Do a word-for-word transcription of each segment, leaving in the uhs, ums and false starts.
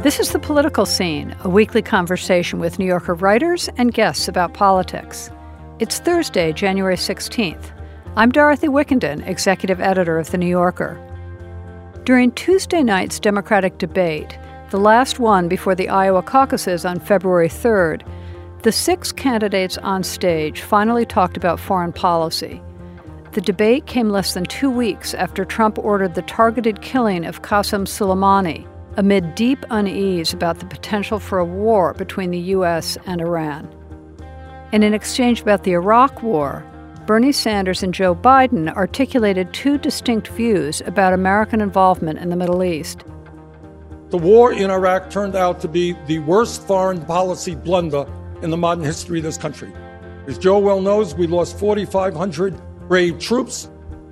This is The Political Scene, a weekly conversation with New Yorker writers and guests about politics. It's Thursday, January sixteenth. I'm Dorothy Wickenden, executive editor of The New Yorker. During Tuesday night's Democratic debate, the last one before the Iowa caucuses on February third, the six candidates on stage finally talked about foreign policy. The debate came less than two weeks after Trump ordered the targeted killing of Qasem Soleimani, amid deep unease about the potential for a war between the U S and Iran. In an exchange about the Iraq War, Bernie Sanders and Joe Biden articulated two distinct views about American involvement in the Middle East. The war in Iraq turned out to be the worst foreign policy blunder in the modern history of this country. As Joe well knows, we lost forty-five hundred brave troops.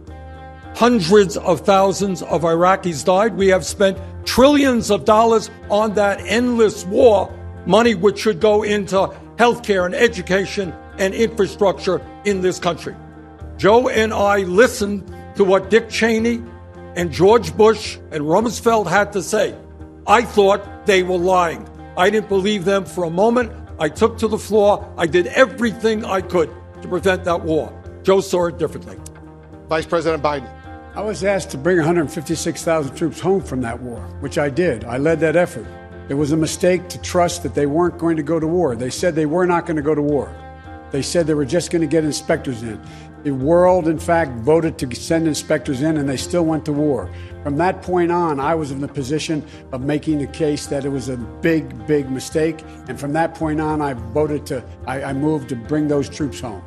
Hundreds of thousands of Iraqis died. We have spent trillions of dollars on that endless war, money which should go into healthcare and education and infrastructure in this country. Joe and I listened to what Dick Cheney and George Bush and Rumsfeld had to say. I thought they were lying. I didn't believe them for a moment. I took to the floor. I did everything I could to prevent that war. Joe saw it differently. Vice President Biden. I was asked to bring one hundred fifty-six thousand troops home from that war, which I did. I led that effort. It was a mistake to trust that they weren't going to go to war. They said they were not going to go to war. They said they were just going to get inspectors in. The world, in fact, voted to send inspectors in, and they still went to war. From that point on, I was in the position of making the case that it was a big, big mistake. And from that point on, I voted to, I, I moved to bring those troops home.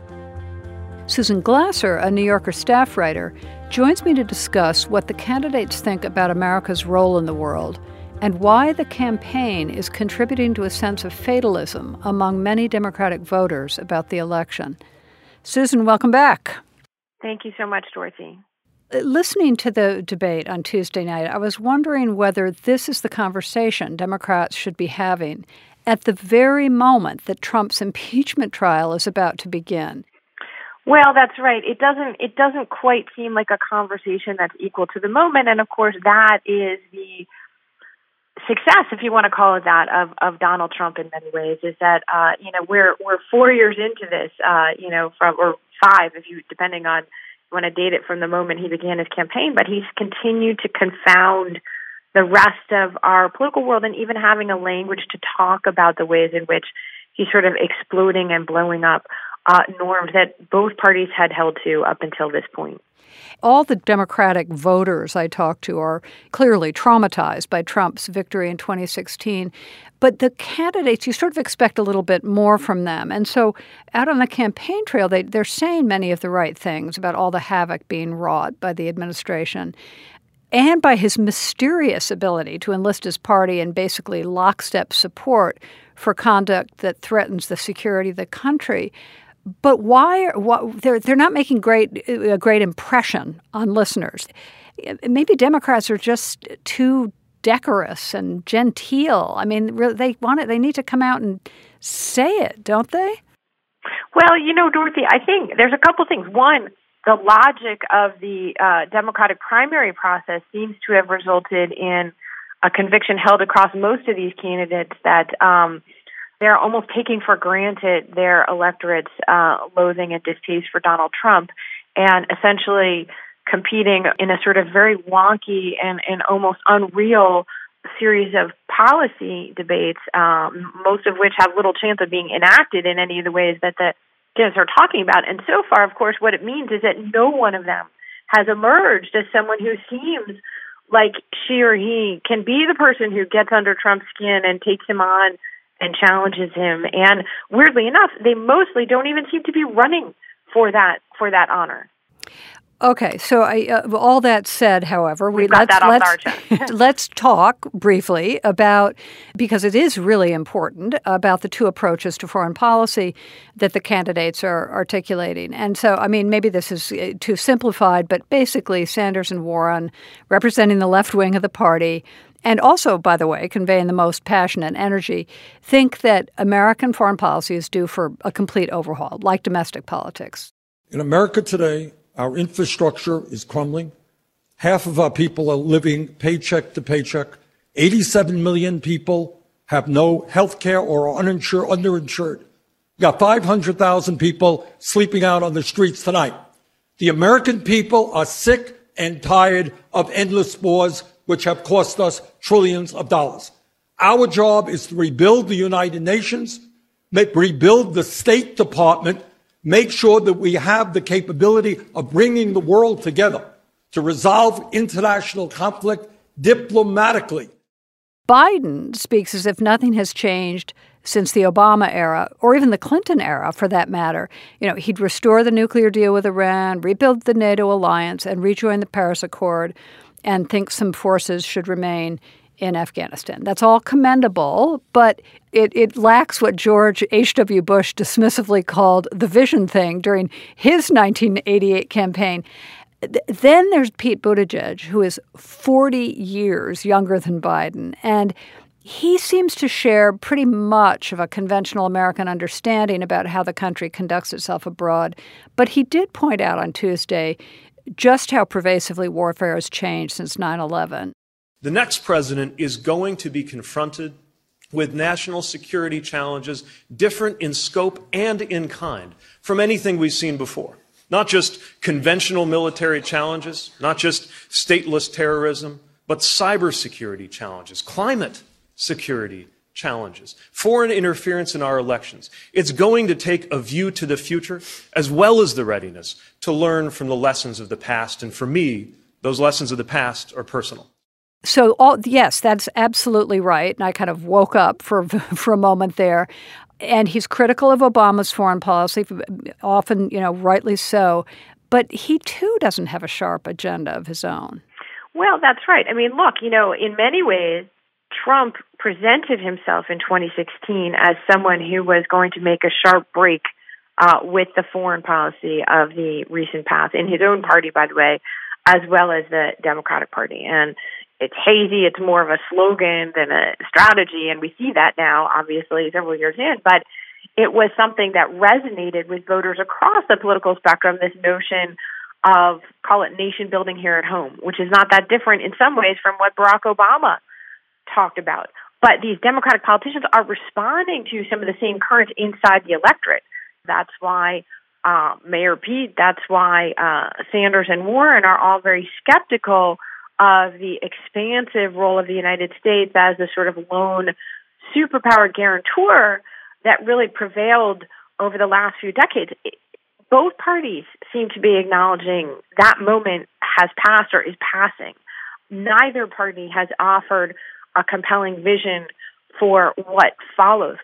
Susan Glasser, a New Yorker staff writer, joins me to discuss what the candidates think about America's role in the world and why the campaign is contributing to a sense of fatalism among many Democratic voters about the election. Susan, welcome back. Thank you so much, Dorothy. Listening to the debate on Tuesday night, I was wondering whether this is the conversation Democrats should be having at the very moment that Trump's impeachment trial is about to begin. Well, that's right. It doesn't it doesn't quite seem like a conversation that's equal to the moment. And of course, that is the success, if you want to call it that, of, of Donald Trump in many ways, is that, uh, you know, we're we're four years into this, uh, you know, from or five, if you depending on you want to date it from the moment he began his campaign. But he's continued to confound the rest of our political world and even having a language to talk about the ways in which he's sort of exploding and blowing up Uh, norms that both parties had held to up until this point. All the Democratic voters I talked to are clearly traumatized by Trump's victory in twenty sixteen. But the candidates, you sort of expect a little bit more from them. And so out on the campaign trail, they, they're saying many of the right things about all the havoc being wrought by the administration and by his mysterious ability to enlist his party in basically lockstep support for conduct that threatens the security of the country. But why? What, they're they're not making great a great impression on listeners. Maybe Democrats are just too decorous and genteel. I mean, they want it. They need to come out and say it, don't they? Well, you know, Dorothy, I think there's a couple things. One, the logic of the uh, Democratic primary process seems to have resulted in a conviction held across most of these candidates that Um, they're almost taking for granted their electorate's uh, loathing and distaste for Donald Trump and essentially competing in a sort of very wonky and, and almost unreal series of policy debates, um, most of which have little chance of being enacted in any of the ways that the candidates are talking about. And so far, of course, what it means is that no one of them has emerged as someone who seems like she or he can be the person who gets under Trump's skin and takes him on and challenges him. And weirdly enough, they mostly don't even seem to be running for that for that honor. Okay, so I, uh, all that said, however, we, we got let's that off let's, our chest. let's talk briefly about, because it is really important, about the two approaches to foreign policy that the candidates are articulating. And so, I mean, maybe this is too simplified, but basically Sanders and Warren, representing the left wing of the party, and also, by the way, conveying the most passion and energy, think that American foreign policy is due for a complete overhaul, like domestic politics. In America today, our infrastructure is crumbling. Half of our people are living paycheck to paycheck eighty-seven million people have no health care or are uninsured, underinsured. We got five hundred thousand people sleeping out on the streets tonight. The American people are sick and tired of endless wars, which have cost us trillions of dollars. Our job is to rebuild the United Nations, make, rebuild the State Department, make sure that we have the capability of bringing the world together to resolve international conflict diplomatically. Biden speaks as if nothing has changed since the Obama era, or even the Clinton era, for that matter. You know, he'd restore the nuclear deal with Iran, rebuild the NATO alliance, and rejoin the Paris Accord, and think some forces should remain in Afghanistan. That's all commendable, but it, it lacks what George H W. Bush dismissively called the vision thing during his nineteen eighty-eight campaign. Then there's Pete Buttigieg, who is forty years younger than Biden, and he seems to share pretty much of a conventional American understanding about how the country conducts itself abroad. But he did point out on Tuesday just how pervasively warfare has changed since nine eleven. The next president is going to be confronted with national security challenges different in scope and in kind from anything we've seen before. Not just conventional military challenges, not just stateless terrorism, but cybersecurity challenges, climate security challenges, foreign interference in our elections. It's going to take a view to the future as well as the readiness to learn from the lessons of the past. And for me, those lessons of the past are personal. So, all, yes, that's absolutely right. And I kind of woke up for for a moment there. And he's critical of Obama's foreign policy, often, you know, rightly so. But he, too, doesn't have a sharp agenda of his own. Well, that's right. I mean, look, you know, in many ways, Trump presented himself in twenty sixteen as someone who was going to make a sharp break uh, with the foreign policy of the recent past, in his own party, by the way, as well as the Democratic Party. And it's hazy. It's more of a slogan than a strategy. And we see that now, obviously, several years in. But it was something that resonated with voters across the political spectrum, this notion of, call it nation building here at home, which is not that different in some ways from what Barack Obama talked about. But these Democratic politicians are responding to some of the same currents inside the electorate. That's why uh, Mayor Pete, that's why uh, Sanders and Warren are all very skeptical of the expansive role of the United States as a sort of lone superpower guarantor that really prevailed over the last few decades. Both parties seem to be acknowledging that moment has passed or is passing. Neither party has offered a compelling vision for what follows.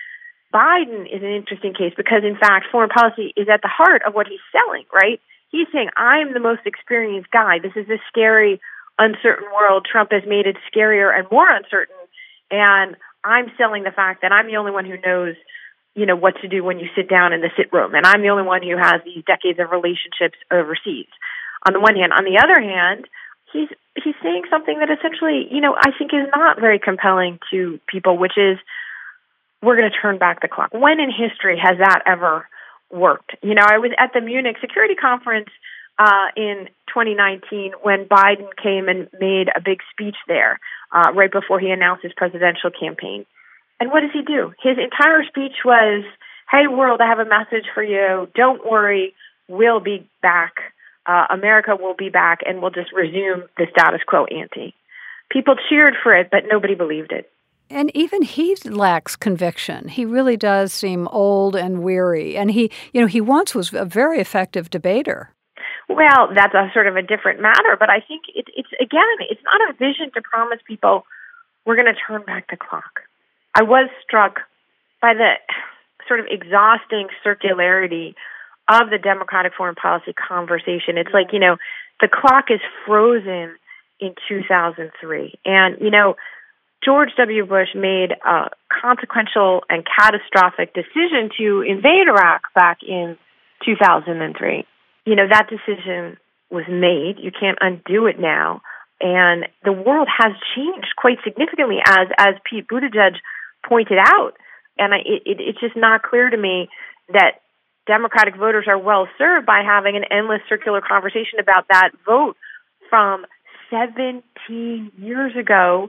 Biden is an interesting case because, in fact, foreign policy is at the heart of what he's selling, right? He's saying, I'm the most experienced guy. This is a scary, uncertain world. Trump has made it scarier and more uncertain. And I'm selling the fact that I'm the only one who knows, you know, what to do when you sit down in the sit room. And I'm the only one who has these decades of relationships overseas. On the one hand. On the other hand, he's he's saying something that essentially, you know, I think is not very compelling to people, which is we're going to turn back the clock. When in history has that ever worked? You know, I was at the Munich Security Conference uh, in twenty nineteen when Biden came and made a big speech there uh, right before he announced his presidential campaign. And what does he do? His entire speech was, hey, world, I have a message for you. Don't worry, we'll be back. Uh, America will be back, and we'll just resume the status quo ante. People cheered for it, but nobody believed it. And even he lacks conviction. He really does seem old and weary. And he, you know, he once was a very effective debater. Well, that's a sort of a different matter. But I think it, it's, again, it's not a vision to promise people we're going to turn back the clock. I was struck by the sort of exhausting circularity of the Democratic foreign policy conversation. It's like, you know, the clock is frozen in two thousand three. And, you know, George W. Bush made a consequential and catastrophic decision to invade Iraq back in two thousand three. You know, that decision was made. You can't undo it now. And the world has changed quite significantly, as as Pete Buttigieg pointed out. And I, it, it's just not clear to me that Democratic voters are well served by having an endless circular conversation about that vote from seventeen years ago,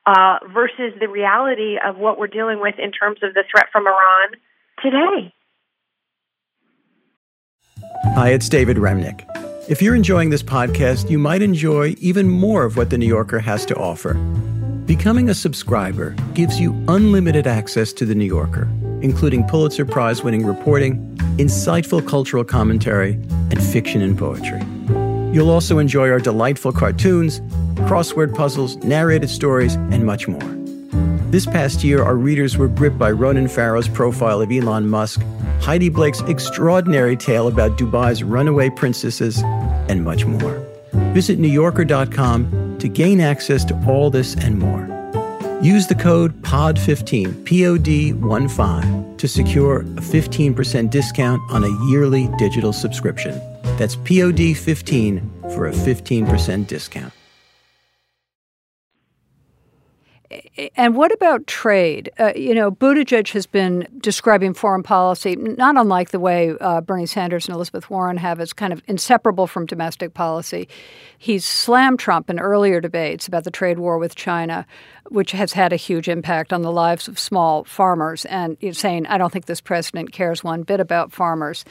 uh, versus the reality of what we're dealing with in terms of the threat from Iran today. Hi, it's David Remnick. If you're enjoying this podcast, you might enjoy even more of what The New Yorker has to offer. Becoming a subscriber gives you unlimited access to The New Yorker, including Pulitzer Prize-winning reporting, insightful cultural commentary, and fiction and poetry. You'll also enjoy our delightful cartoons, crossword puzzles, narrated stories, and much more. This past year, our readers were gripped by Ronan Farrow's profile of Elon Musk, Heidi Blake's extraordinary tale about Dubai's runaway princesses, and much more. Visit New Yorker dot com to gain access to all this and more. Use the code P O D fifteen, P O D fifteen, to secure a fifteen percent discount on a yearly digital subscription. That's P O D fifteen for a fifteen percent discount. And what about trade? Uh, you know, Buttigieg has been describing foreign policy, not unlike the way uh, Bernie Sanders and Elizabeth Warren have, as kind of inseparable from domestic policy. He's slammed Trump in earlier debates about the trade war with China, which has had a huge impact on the lives of small farmers, and he's saying, I don't think this president cares one bit about farmers.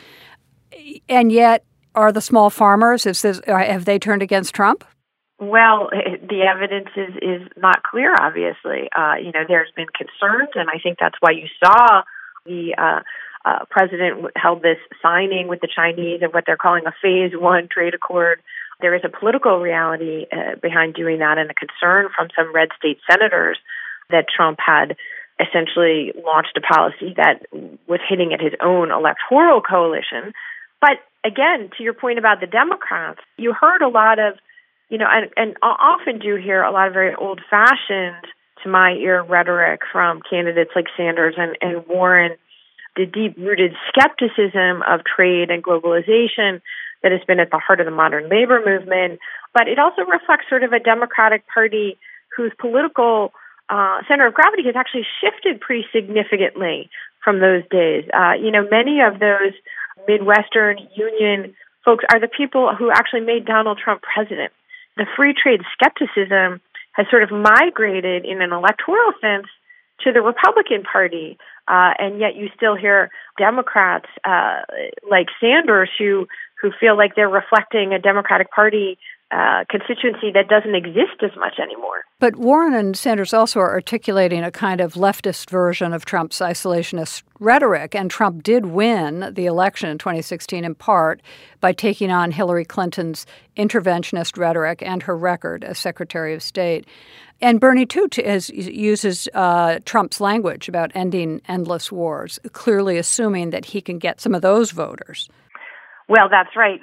And yet, are the small farmers, is this, have they turned against Trump? Well, the evidence is, is not clear, obviously. Uh, you know, there's been concerns, and I think that's why you saw the uh, uh, president held this signing with the Chinese of what they're calling a phase one trade accord. There is a political reality uh, behind doing that, and a concern from some red state senators that Trump had essentially launched a policy that was hitting at his own electoral coalition. But again, to your point about the Democrats, you heard a lot of You know, and, and I often do hear a lot of very old-fashioned, to my ear, rhetoric from candidates like Sanders and, and Warren, the deep-rooted skepticism of trade and globalization that has been at the heart of the modern labor movement. But it also reflects sort of a Democratic Party whose political uh, center of gravity has actually shifted pretty significantly from those days. Uh, you know, many of those Midwestern union folks are the people who actually made Donald Trump president. The free trade skepticism has sort of migrated in an electoral sense to the Republican Party, uh, and yet you still hear Democrats uh, like Sanders who who feel like they're reflecting a Democratic Party uh, constituency that doesn't exist as much anymore. But Warren and Sanders also are articulating a kind of leftist version of Trump's isolationist rhetoric, and Trump did win the election in twenty sixteen in part by taking on Hillary Clinton's interventionist rhetoric and her record as Secretary of State. And Bernie, too, is, uses uh, Trump's language about ending endless wars, clearly assuming that he can get some of those voters. Well, that's right.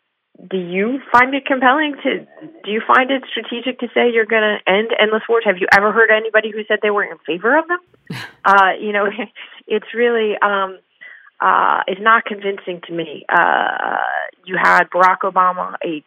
Do you find it compelling to, do you find it strategic to say you're going to end endless wars? Have you ever heard anybody who said they were in favor of them? uh, you know, it's really, um, uh, it's not convincing to me. Uh, you had Barack Obama, a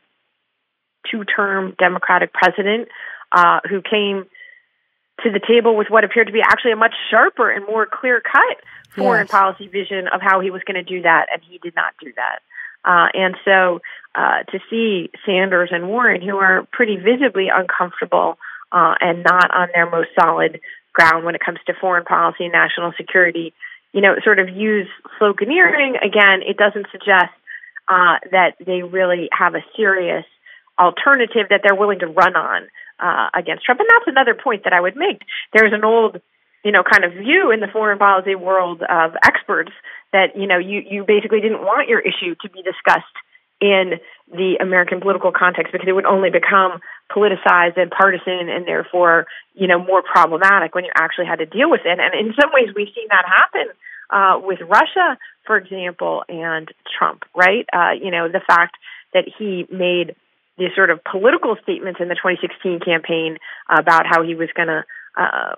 two-term Democratic president, uh, who came to the table with what appeared to be actually a much sharper and more clear-cut foreign yes. policy vision of how he was going to do that, and he did not do that. Uh, and so uh, to see Sanders and Warren, who are pretty visibly uncomfortable uh, and not on their most solid ground when it comes to foreign policy and national security, you know, sort of use sloganeering, again, it doesn't suggest uh, that they really have a serious alternative that they're willing to run on uh, against Trump. And that's another point that I would make. There's an old, you know, kind of view in the foreign policy world of experts that, you know, you, you basically didn't want your issue to be discussed in the American political context because it would only become politicized and partisan and therefore, you know, more problematic when you actually had to deal with it. And in some ways, we've seen that happen uh, with Russia, for example, and Trump, right? Uh, you know, the fact that he made these sort of political statements in the twenty sixteen campaign about how he was going to uh,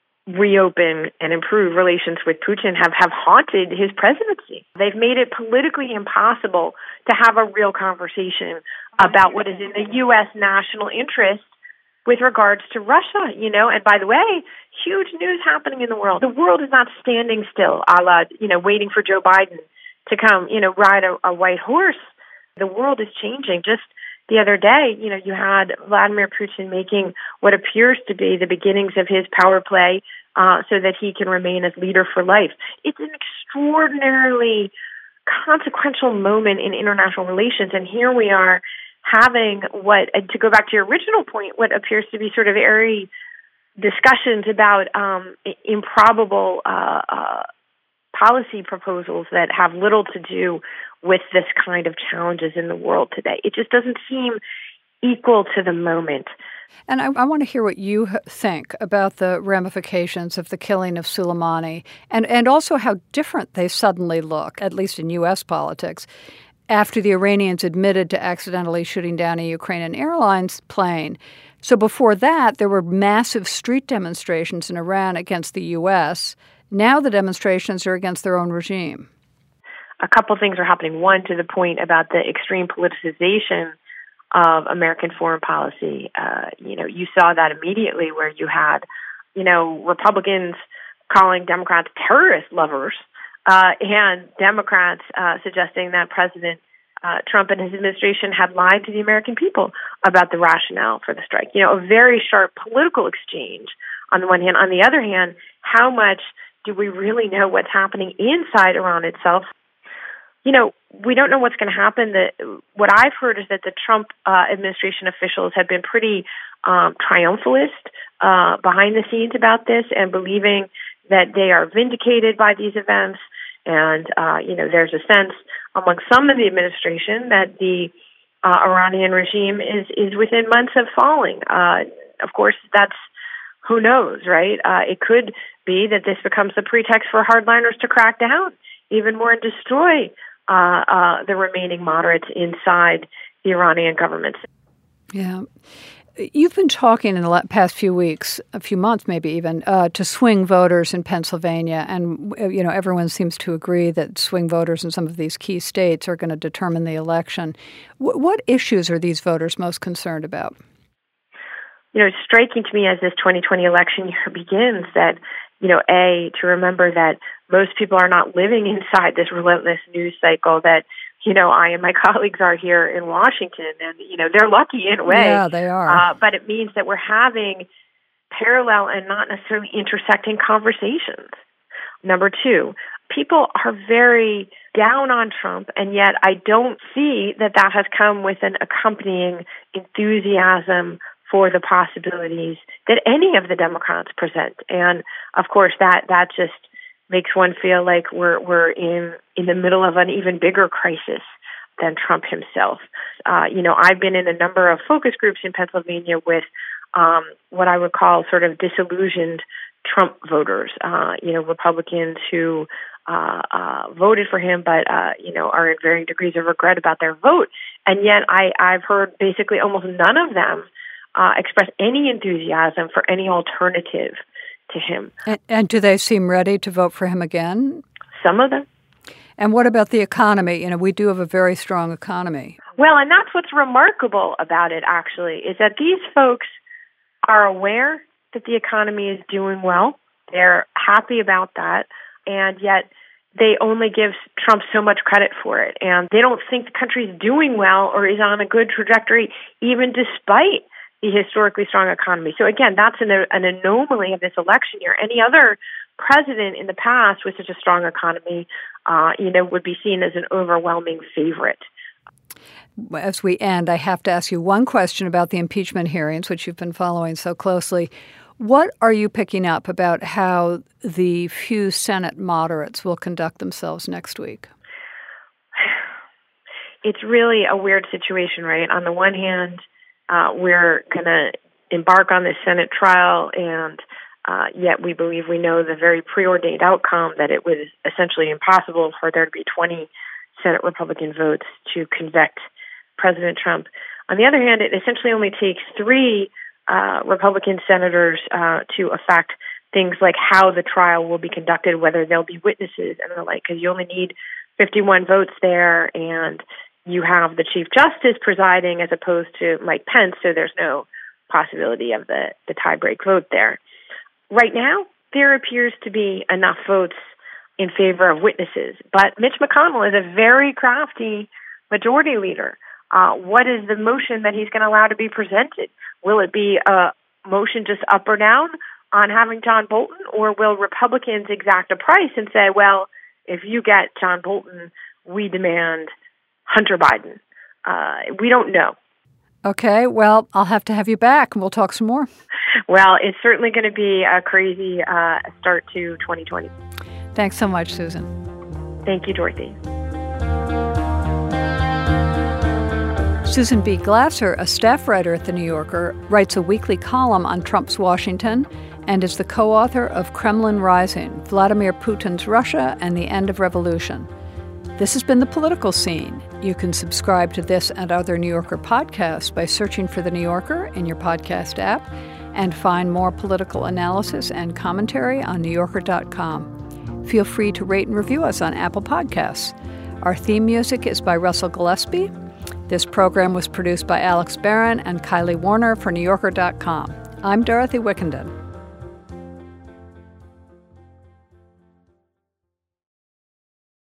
reopen and improve relations with Putin have, have haunted his presidency. They've made it politically impossible to have a real conversation about what is in the U S national interest with regards to Russia, you know. And by the way, huge news happening in the world. The world is not standing still, a la, you know, waiting for Joe Biden to come, you know, ride a, a white horse. The world is changing. Just the other day, you know, you had Vladimir Putin making what appears to be the beginnings of his power play uh, so that he can remain as leader for life. It's an extraordinarily consequential moment in international relations, and here we are having what, and to go back to your original point, what appears to be sort of airy discussions about um, improbable uh, uh, policy proposals that have little to do with this kind of challenges in the world today. It just doesn't seem equal to the moment. And I, I want to hear what you think about the ramifications of the killing of Soleimani and, and also how different they suddenly look, at least in U S politics, after the Iranians admitted to accidentally shooting down a Ukrainian Airlines plane. So before that, there were massive street demonstrations in Iran against the U S. Now the demonstrations are against their own regime. A couple things are happening. One, to the point about the extreme politicization of American foreign policy. Uh, you know, you saw that immediately where you had, you know, Republicans calling Democrats terrorist lovers uh, and Democrats uh, suggesting that President uh, Trump and his administration had lied to the American people about the rationale for the strike. You know, a very sharp political exchange on the one hand. On the other hand, how much do we really know what's happening inside Iran itself? You know, we don't know what's going to happen. The, what I've heard is that the Trump uh, administration officials have been pretty um, triumphalist uh, behind the scenes about this and believing that they are vindicated by these events. And, uh, you know, there's a sense among some of the administration that the uh, Iranian regime is, is within months of falling. Uh, of course, that's who knows, right? Uh, it could be that this becomes the pretext for hardliners to crack down even more and destroy Uh, uh, the remaining moderates inside the Iranian government. Yeah. You've been talking in the past few weeks, a few months maybe even, uh, to swing voters in Pennsylvania. And, you know, everyone seems to agree that swing voters in some of these key states are going to determine the election. W- what issues are these voters most concerned about? You know, it's striking to me as this twenty twenty election year begins that, you know, A, to remember that most people are not living inside this relentless news cycle that, you know, I and my colleagues are here in Washington. And, you know, they're lucky in a way. Yeah, they are. Uh, but it means that we're having parallel and not necessarily intersecting conversations. Number two, people are very down on Trump, and yet I don't see that that has come with an accompanying enthusiasm for the possibilities that any of the Democrats present. And, of course, that, that just makes one feel like we're we're in, in the middle of an even bigger crisis than Trump himself. Uh, you know, I've been in a number of focus groups in Pennsylvania with um, what I would call sort of disillusioned Trump voters, uh, you know, Republicans who uh, uh, voted for him but, uh, you know, are in varying degrees of regret about their vote. And yet I, I've heard basically almost none of them uh, express any enthusiasm for any alternative to him. And, and do they seem ready to vote for him again? Some of them. And what about the economy? You know, we do have a very strong economy. Well, and that's what's remarkable about it, actually, is that these folks are aware that the economy is doing well. They're happy about that. And yet they only give Trump so much credit for it. And they don't think the country's doing well or is on a good trajectory, even despite the historically strong economy. So again, that's an, an anomaly of this election year. Any other president in the past with such a strong economy, uh, you know, would be seen as an overwhelming favorite. As we end, I have to ask you one question about the impeachment hearings, which you've been following so closely. What are you picking up about how the few Senate moderates will conduct themselves next week? It's really a weird situation, right? On the one hand, Uh, we're going to embark on this Senate trial, and uh, yet we believe we know the very preordained outcome, that it was essentially impossible for there to be twenty Senate Republican votes to convict President Trump. On the other hand, it essentially only takes three uh, Republican senators uh, to affect things like how the trial will be conducted, whether there'll be witnesses and the like, because you only need fifty-one votes there, and you have the Chief Justice presiding as opposed to Mike Pence, so there's no possibility of the, the tie-break vote there. Right now, there appears to be enough votes in favor of witnesses, but Mitch McConnell is a very crafty majority leader. Uh, what is the motion that he's going to allow to be presented? Will it be a motion just up or down on having John Bolton, or will Republicans exact a price and say, well, if you get John Bolton, we demand Hunter Biden? Uh, we don't know. Okay, well, I'll have to have you back, and we'll talk some more. Well, it's certainly going to be a crazy uh, start to twenty twenty. Thanks so much, Susan. Thank you, Dorothy. Susan B. Glasser, a staff writer at The New Yorker, writes a weekly column on Trump's Washington and is the co-author of Kremlin Rising, Vladimir Putin's Russia and the End of Revolution. This has been The Political Scene. You can subscribe to this and other New Yorker podcasts by searching for The New Yorker in your podcast app and find more political analysis and commentary on new yorker dot com. Feel free to rate and review us on Apple Podcasts. Our theme music is by Russell Gillespie. This program was produced by Alex Barron and Kylie Warner for new yorker dot com. I'm Dorothy Wickenden.